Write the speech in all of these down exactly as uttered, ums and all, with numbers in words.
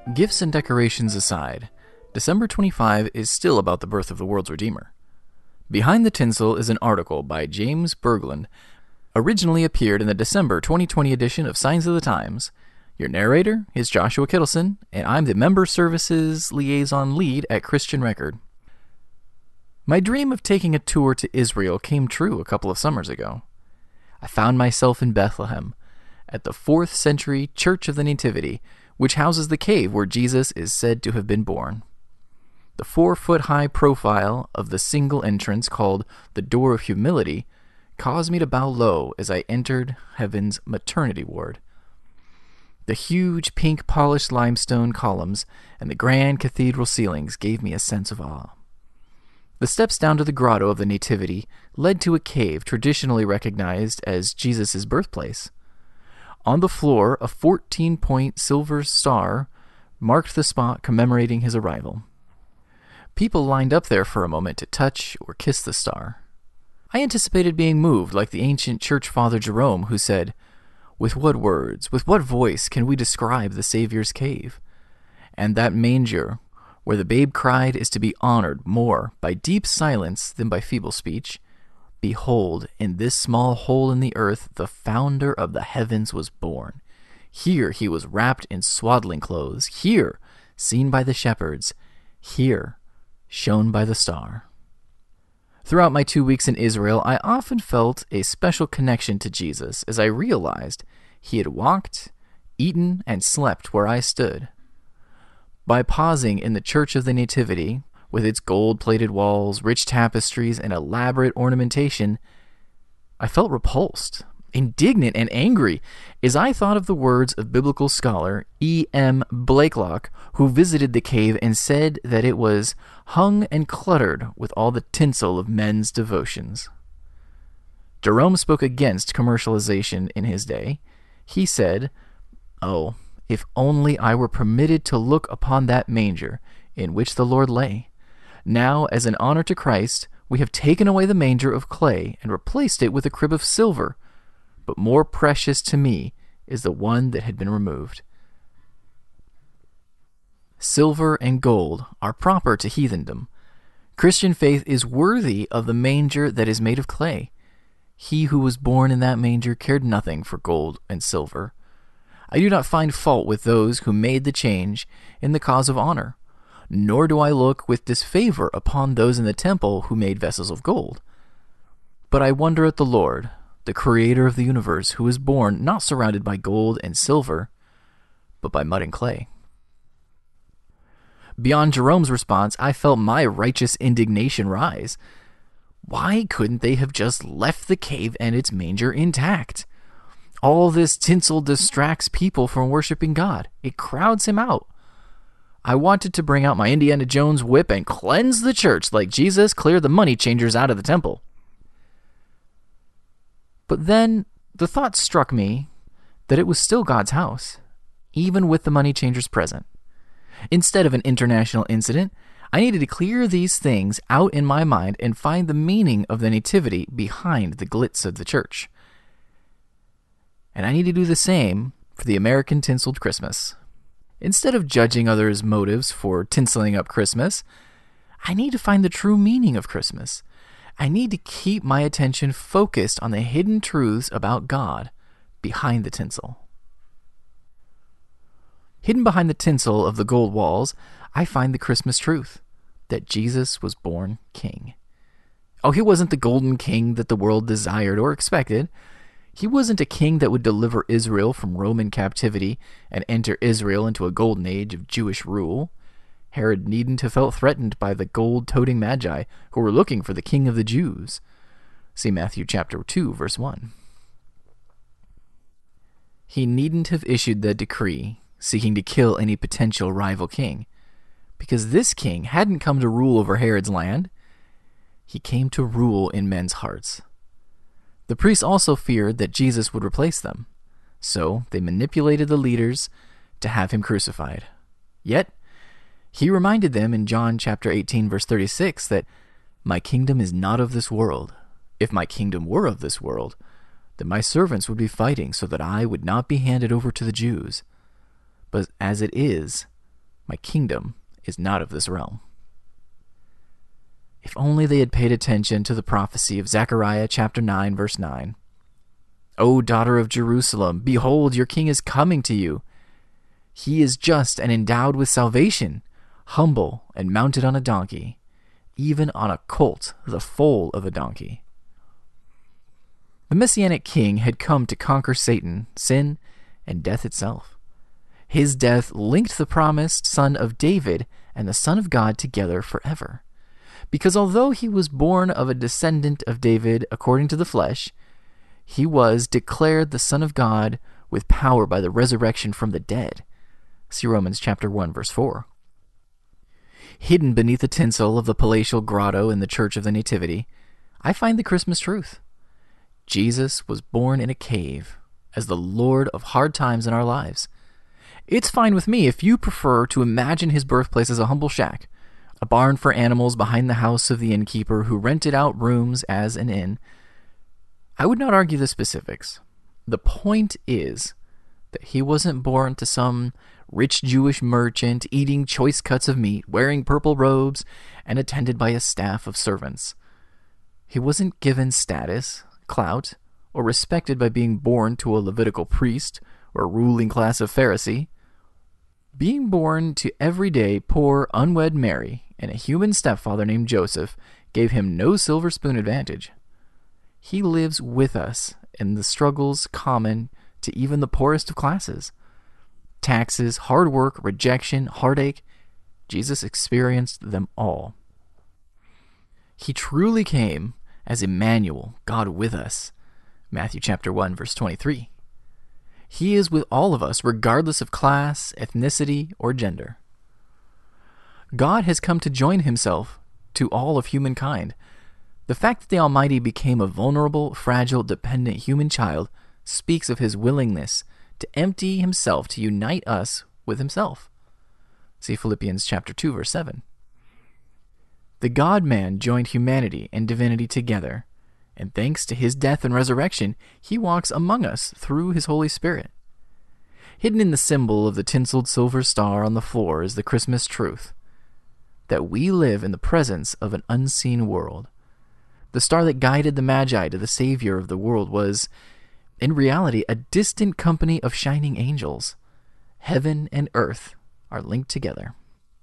Gifts and decorations aside, December twenty-fifth is still about the birth of the world's Redeemer. Behind the Tinsel is an article by James Berglund, originally appeared in the December twenty twenty edition of Signs of the Times. Your narrator is Joshua Kittleson, and I'm the Member Services Liaison Lead at Christian Record. My dream of taking a tour to Israel came true a couple of summers ago. I found myself in Bethlehem, at the fourth century Church of the Nativity, which houses the cave where Jesus is said to have been born. The four-foot-high profile of the single entrance, called the Door of Humility, caused me to bow low as I entered heaven's maternity ward. The huge pink polished limestone columns and the grand cathedral ceilings gave me a sense of awe. The steps down to the grotto of the Nativity led to a cave traditionally recognized as Jesus' birthplace. On the floor, a fourteen-point silver star marked the spot commemorating his arrival. People lined up there for a moment to touch or kiss the star. I anticipated being moved like the ancient church father Jerome, who said, "With what words, with what voice can we describe the Savior's cave? And that manger, where the babe cried, is to be honored more by deep silence than by feeble speech. Behold, in this small hole in the earth, the founder of the heavens was born. Here he was wrapped in swaddling clothes. Here, seen by the shepherds. Here, shown by the star." Throughout my two weeks in Israel, I often felt a special connection to Jesus as I realized he had walked, eaten, and slept where I stood. By pausing in the Church of the Nativity, with its gold-plated walls, rich tapestries, and elaborate ornamentation, I felt repulsed, indignant, and angry as I thought of the words of biblical scholar E M Blakelock, who visited the cave and said that it was hung and cluttered with all the tinsel of men's devotions. Jerome spoke against commercialization in his day. He said, "Oh, if only I were permitted to look upon that manger in which the Lord lay. Now, as an honor to Christ, we have taken away the manger of clay and replaced it with a crib of silver. But more precious to me is the one that had been removed." Silver and gold are proper to heathendom. Christian faith is worthy of the manger that is made of clay. He who was born in that manger cared nothing for gold and silver. I do not find fault with those who made the change in the cause of honor, nor do I look with disfavor upon those in the temple who made vessels of gold. But I wonder at the Lord, the creator of the universe, who was born not surrounded by gold and silver, but by mud and clay. Beyond Jerome's response, I felt my righteous indignation rise. Why couldn't they have just left the cave and its manger intact? All this tinsel distracts people from worshiping God. It crowds him out. I wanted to bring out my Indiana Jones whip and cleanse the church like Jesus cleared the money changers out of the temple. But then the thought struck me that it was still God's house, even with the money changers present. Instead of an international incident, I needed to clear these things out in my mind and find the meaning of the nativity behind the glitz of the church. And I need to do the same for the American tinseled Christmas. Instead of judging others' motives for tinseling up Christmas, I need to find the true meaning of Christmas. I need to keep my attention focused on the hidden truths about God behind the tinsel. Hidden behind the tinsel of the gold walls, I find the Christmas truth, that Jesus was born king. Oh, he wasn't the golden king that the world desired or expected. He wasn't a king that would deliver Israel from Roman captivity and enter Israel into a golden age of Jewish rule. Herod needn't have felt threatened by the gold-toting magi who were looking for the king of the Jews. See Matthew chapter two, verse one. He needn't have issued the decree seeking to kill any potential rival king, because this king hadn't come to rule over Herod's land. He came to rule in men's hearts. The priests also feared that Jesus would replace them, so they manipulated the leaders to have him crucified. Yet, he reminded them in John chapter eighteen, verse thirty-six, that my kingdom is not of this world. If my kingdom were of this world, then my servants would be fighting so that I would not be handed over to the Jews. But as it is, My kingdom is not of this realm." If only they had paid attention to the prophecy of Zechariah chapter nine, verse nine. "O daughter of Jerusalem, behold, your king is coming to you. He is just and endowed with salvation, humble and mounted on a donkey, even on a colt, the foal of a donkey." The Messianic king had come to conquer Satan, sin, and death itself. His death linked the promised son of David and the Son of God together forever. Because although he was born of a descendant of David according to the flesh, he was declared the Son of God with power by the resurrection from the dead. See Romans chapter one, verse four. Hidden beneath the tinsel of the palatial grotto in the Church of the Nativity, I find the Christmas truth. Jesus was born in a cave as the Lord of hard times in our lives. It's fine with me if you prefer to imagine his birthplace as a humble shack, a barn for animals behind the house of the innkeeper who rented out rooms as an inn. I would not argue the specifics. The point is that he wasn't born to some rich Jewish merchant eating choice cuts of meat, wearing purple robes, and attended by a staff of servants. He wasn't given status, clout, or respected by being born to a Levitical priest or ruling class of Pharisee. Being born to everyday, poor, unwed Mary and a human stepfather named Joseph gave him no silver spoon advantage. He lives with us in the struggles common to even the poorest of classes. Taxes, hard work, rejection, heartache. Jesus experienced them all. He truly came as Emmanuel, God with us. Matthew chapter one, verse twenty-three. He is with all of us, regardless of class, ethnicity, or gender. God has come to join himself to all of humankind. The fact that the Almighty became a vulnerable, fragile, dependent human child speaks of his willingness to empty himself to unite us with himself. See Philippians chapter two, verse seven. The God-man joined humanity and divinity together, and thanks to his death and resurrection, he walks among us through his Holy Spirit. Hidden in the symbol of the tinseled silver star on the floor is the Christmas truth, that we live in the presence of an unseen world. The star that guided the Magi to the Savior of the world was, in reality, a distant company of shining angels. Heaven and earth are linked together.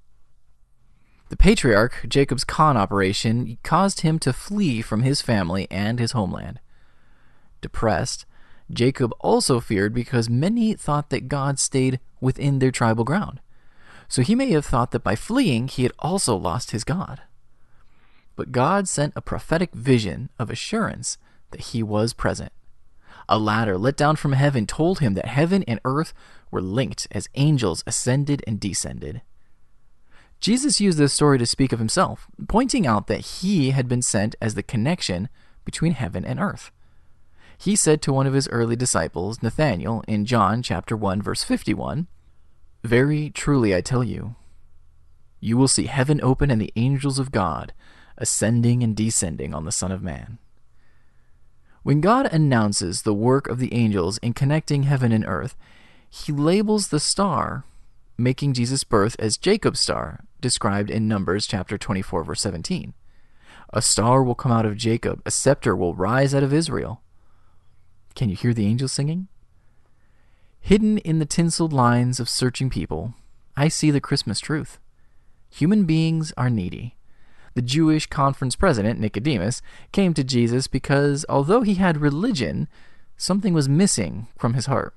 The patriarch, Jacob's con operation, caused him to flee from his family and his homeland. Depressed, Jacob also feared because many thought that God stayed within their tribal ground. So he may have thought that by fleeing, he had also lost his God. But God sent a prophetic vision of assurance that he was present. A ladder let down from heaven told him that heaven and earth were linked as angels ascended and descended. Jesus used this story to speak of himself, pointing out that he had been sent as the connection between heaven and earth. He said to one of his early disciples, Nathanael, in John chapter one, verse fifty-one, "Very truly I tell you, you will see heaven open and the angels of God ascending and descending on the Son of Man." When God announces the work of the angels in connecting heaven and earth, he labels the star, making Jesus' birth as Jacob's star, described in Numbers chapter twenty-four, verse seventeen. A star will come out of Jacob, a scepter will rise out of Israel. Can you hear the angels singing? Hidden in the tinseled lines of searching people, I see the Christmas truth. Human beings are needy. The Jewish conference president, Nicodemus, came to Jesus because, although he had religion, something was missing from his heart.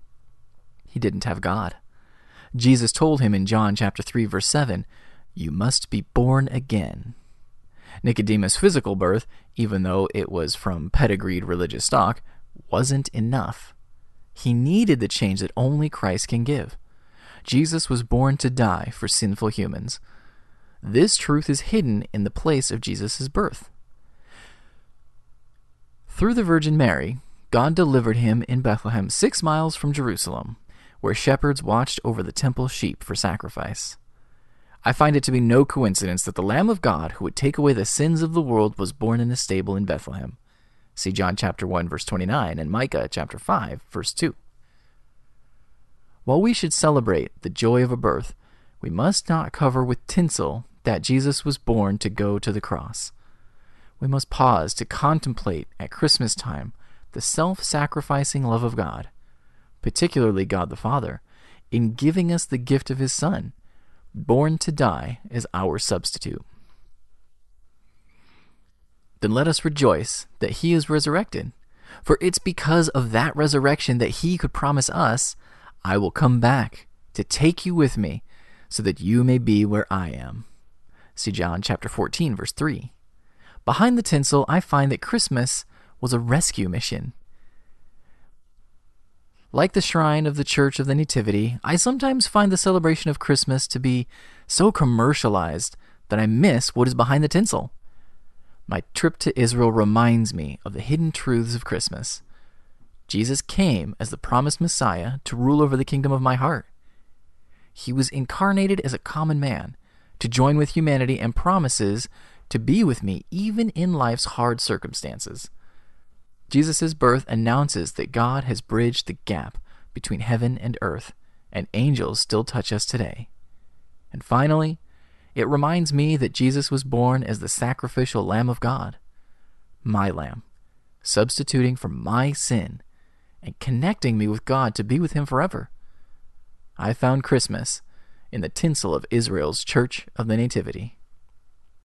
He didn't have God. Jesus told him in John chapter three, verse seven, "You must be born again." Nicodemus' physical birth, even though it was from pedigreed religious stock, wasn't enough. He needed the change that only Christ can give. Jesus was born to die for sinful humans. This truth is hidden in the place of Jesus' birth. Through the Virgin Mary, God delivered him in Bethlehem, six miles from Jerusalem, where shepherds watched over the temple sheep for sacrifice. I find it to be no coincidence that the Lamb of God, who would take away the sins of the world, was born in a stable in Bethlehem. See John chapter one, verse twenty-nine, and Micah chapter five, verse two. While we should celebrate the joy of a birth, we must not cover with tinsel that Jesus was born to go to the cross. We must pause to contemplate at Christmas time the self-sacrificing love of God, particularly God the Father, in giving us the gift of His Son, born to die as our substitute. Then let us rejoice that He is resurrected, for it's because of that resurrection that He could promise us, "I will come back to take you with me, so that you may be where I am." See John chapter fourteen, verse three. Behind the tinsel, I find that Christmas was a rescue mission. Like the shrine of the Church of the Nativity, I sometimes find the celebration of Christmas to be so commercialized that I miss what is behind the tinsel. My trip to Israel reminds me of the hidden truths of Christmas. Jesus came as the promised Messiah to rule over the kingdom of my heart. He was incarnated as a common man to join with humanity and promises to be with me even in life's hard circumstances. Jesus' birth announces that God has bridged the gap between heaven and earth, and angels still touch us today. And finally, it reminds me that Jesus was born as the sacrificial Lamb of God, my Lamb, substituting for my sin and connecting me with God to be with Him forever. I found Christmas in the tinsel of Israel's Church of the Nativity.